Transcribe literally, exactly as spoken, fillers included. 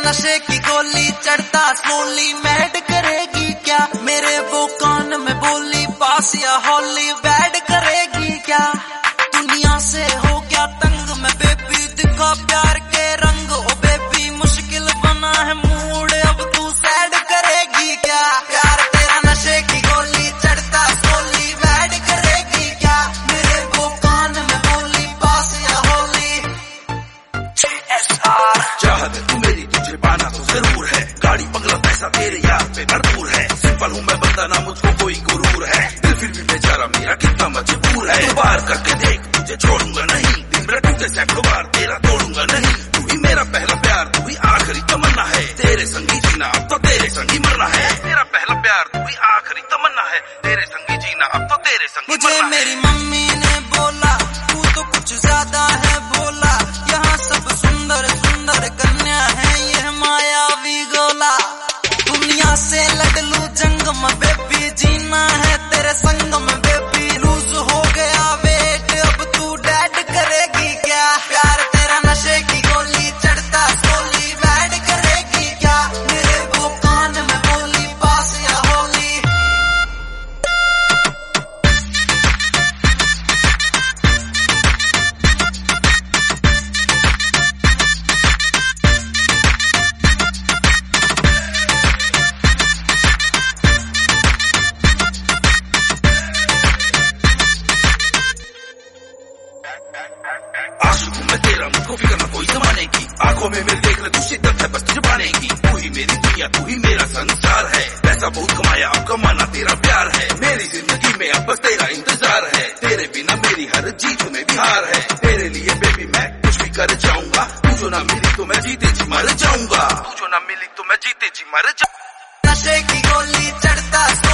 नशे की गोली चढ़ता स्लोली मैड करेगी क्या? मेरे वो कान में बोली पास या हॉली बैड करेगी क्या? दुनिया से हो गया तंग मैं बेबी दिखा प्यार के रंग। ओ बेबी मुश्किल बना है मूड अब तू सैड करेगी क्या? प्यार तेरा नशे की गोली चढ़ता स्लोली बैड करेगी क्या? मेरे वो कान में बोली पास या होली। चाहत तू मेरी तुझे पाना तो जरूर है, गाड़ी बंगला पैसा तेरे यार पे भरपूर है। सिंपल हूँ मैं बंदा ना मुझको कोई गुरूर है, दिल फिर भी बेचारा मेरा कितना मजबूर है। तू बार करके देख तुझे छोड़ूंगा नहीं, दिन रटू के सैकड़ों बार तेरा तोड़ूंगा नहीं। तू ही मेरा पहला प्यार तू ही आखिरी तमन्ना है, तेरे संगी जीना अब तो तेरे संगी मरना है। मेरा पहला प्यार तू ही आखिरी तमन्ना है, तेरे संगी जीना अब तो तेरे संगी मरना है। मुझे मेरी मम्मी ने बोला तू तो कुछ ज्यादा है भोला, यहाँ सब सुंदर सुंदर कन्या है ये मायावी गोला। दुनिया से लड़ लू जंग में बेबी जीना है तेरे संग में बेबी। लूज हो गया वेट अब तू डैड करेगी क्या? प्यार तेरा नशे की गोली चढ़ता स्लोली बैड करेगी क्या? मेरे वो कान में बोली पास या होली। आशिक हूँ मैं तेरा मुझको फिक्र ना कोई जमाने की, आंखों में मेरे देख ले तू शिद्दत है बस तुझे पाने की। तू ही मेरी दुनिया तू ही मेरा संसार है, पैसा बहुत कमाया अब कमाना तेरा प्यार है। मेरी जिंदगी में अब बस तेरा इंतजार है, तेरे बिना मेरी हर जीत में भी हार है। तेरे लिए बेबी मैं कुछ भी कर जाऊंगा, तू जो ना मिली तो मैं जीते जी मर जाऊंगा। तू जो ना मिली तो मैं जीते जी मर जाऊंगा। नशे की गोली चढ़ता